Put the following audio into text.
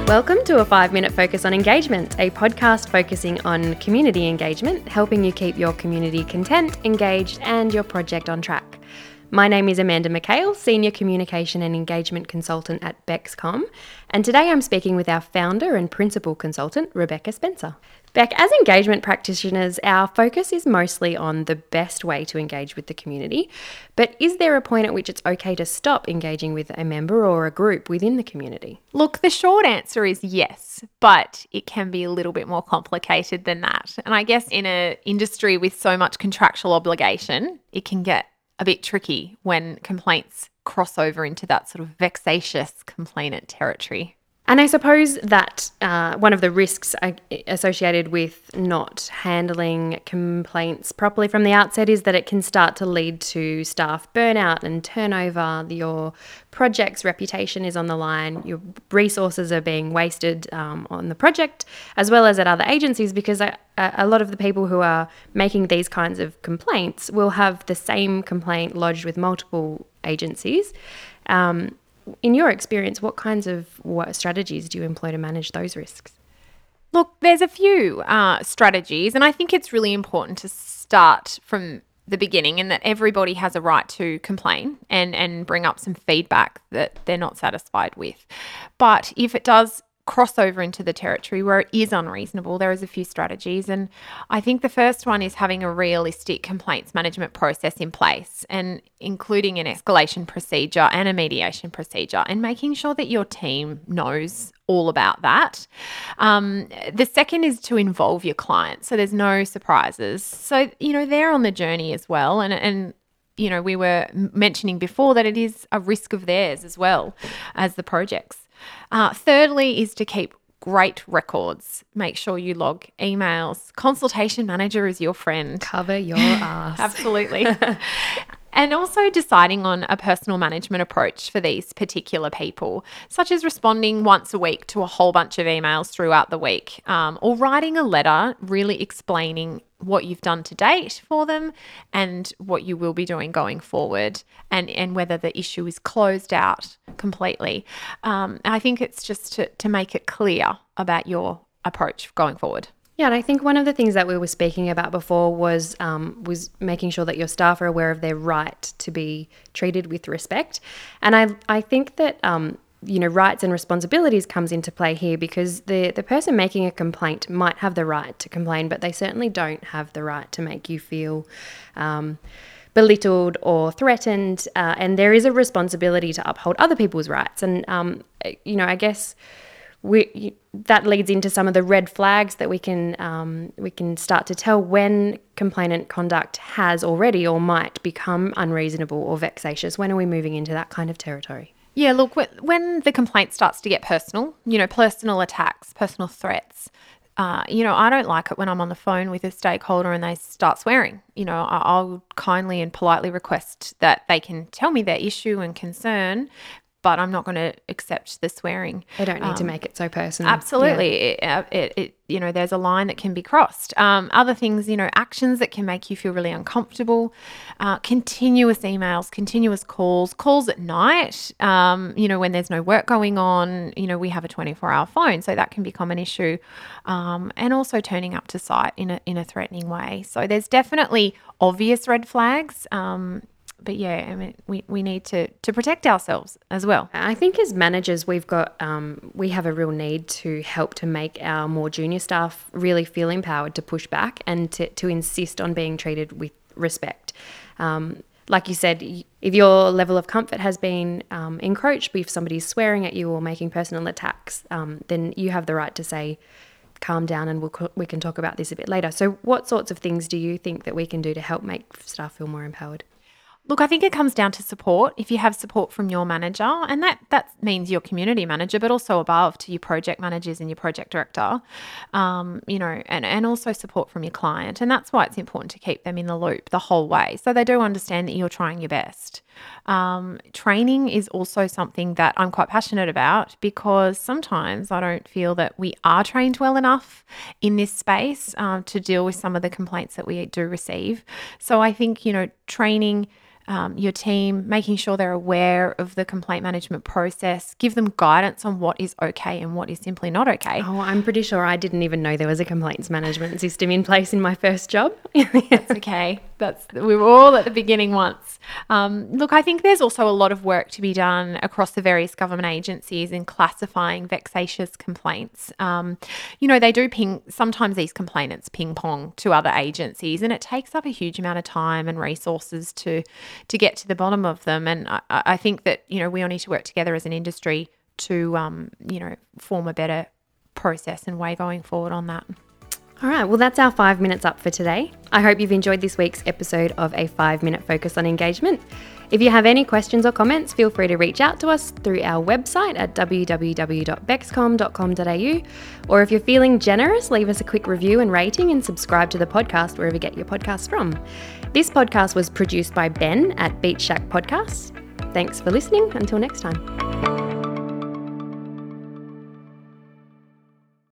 Welcome to a 5-Minute Focus on Engagement, a podcast focusing on community engagement, helping you keep your community content, engaged, and your project on track. My name is Amanda McHale, Senior Communication and Engagement Consultant at BexCom, and today I'm speaking with our founder and principal consultant, Rebecca Spencer. Beck, as engagement practitioners, our focus is mostly on the best way to engage with the community, but is there a point at which it's okay to stop engaging with a member or a group within the community? Look, the short answer is yes, but it can be a little bit more complicated than that. And I guess in an industry with so much contractual obligation, it can get a bit tricky when complaints cross over into that sort of vexatious complainant territory. And I suppose that one of the risks associated with not handling complaints properly from the outset is that it can start to lead to staff burnout and turnover. Your project's reputation is on the line. Your resources are being wasted on the project as well as at other agencies, because a lot of the people who are making these kinds of complaints will have the same complaint lodged with multiple agencies. In your experience, what kinds of strategies do you employ to manage those risks? Look, there's a few strategies, and I think it's really important to start from the beginning in that everybody has a right to complain and bring up some feedback that they're not satisfied with. But if it does cross over into the territory where it is unreasonable, there is a few strategies. And I think the first one is having a realistic complaints management process in place, and including an escalation procedure and a mediation procedure, and making sure that your team knows all about that. The second is to involve your clients so there's no surprises. So, they're on the journey as well. And we were mentioning before that it is a risk of theirs as well as the projects. Thirdly is to keep great records. Make sure you log emails. Consultation manager is your friend. Cover your ass. Absolutely. And also deciding on a personal management approach for these particular people, such as responding once a week to a whole bunch of emails throughout the week, or writing a letter really explaining what you've done to date for them and what you will be doing going forward, and whether the issue is closed out completely. I think it's just to make it clear about your approach going forward. Yeah, and I think one of the things that we were speaking about before was making sure that your staff are aware of their right to be treated with respect. And I think that rights and responsibilities comes into play here, because the person making a complaint might have the right to complain, but they certainly don't have the right to make you feel belittled or threatened. And there is a responsibility to uphold other people's rights. And I guess that leads into some of the red flags that we can start to tell when complainant conduct has already or might become unreasonable or vexatious. When are we moving into that kind of territory? Yeah, look, when the complaint starts to get personal, personal attacks, personal threats, I don't like it when I'm on the phone with a stakeholder and they start swearing. I'll kindly and politely request that they can tell me their issue and concern, but I'm not going to accept the swearing. They don't need to make it so personal. Absolutely. Yeah. There's a line that can be crossed. Other things, actions that can make you feel really uncomfortable, continuous emails, continuous calls at night, when there's no work going on. We have a 24-hour phone, so that can become an issue. And also turning up to site in a threatening way. So there's definitely obvious red flags. But yeah, I mean, we need to protect ourselves as well. I think as managers, we have a real need to help to make our more junior staff really feel empowered to push back and to insist on being treated with respect. Like you said, if your level of comfort has been encroached, if somebody's swearing at you or making personal attacks, then you have the right to say, calm down and we can talk about this a bit later. So what sorts of things do you think that we can do to help make staff feel more empowered? Look, I think it comes down to support. If you have support from your manager, and that means your community manager, but also above to your project managers and your project director, and also support from your client. And that's why it's important to keep them in the loop the whole way, so they do understand that you're trying your best. Training is also something that I'm quite passionate about, because sometimes I don't feel that we are trained well enough in this space to deal with some of the complaints that we do receive. So I think, training your team, making sure they're aware of the complaint management process, give them guidance on what is okay and what is simply not okay. Oh, I'm pretty sure I didn't even know there was a complaints management system in place in my first job. That's okay. We were all at the beginning once. Look, I think there's also a lot of work to be done across the various government agencies in classifying vexatious complaints. They do sometimes these complainants ping pong to other agencies, and it takes up a huge amount of time and resources to get to the bottom of them. And I think that, we all need to work together as an industry to, form a better process and way going forward on that. All right, well, that's our 5 minutes up for today. I hope you've enjoyed this week's episode of A 5-Minute Focus on Engagement. If you have any questions or comments, feel free to reach out to us through our website at www.bexcom.com.au. Or if you're feeling generous, leave us a quick review and rating and subscribe to the podcast wherever you get your podcasts from. This podcast was produced by Ben at Beach Shack Podcasts. Thanks for listening. Until next time.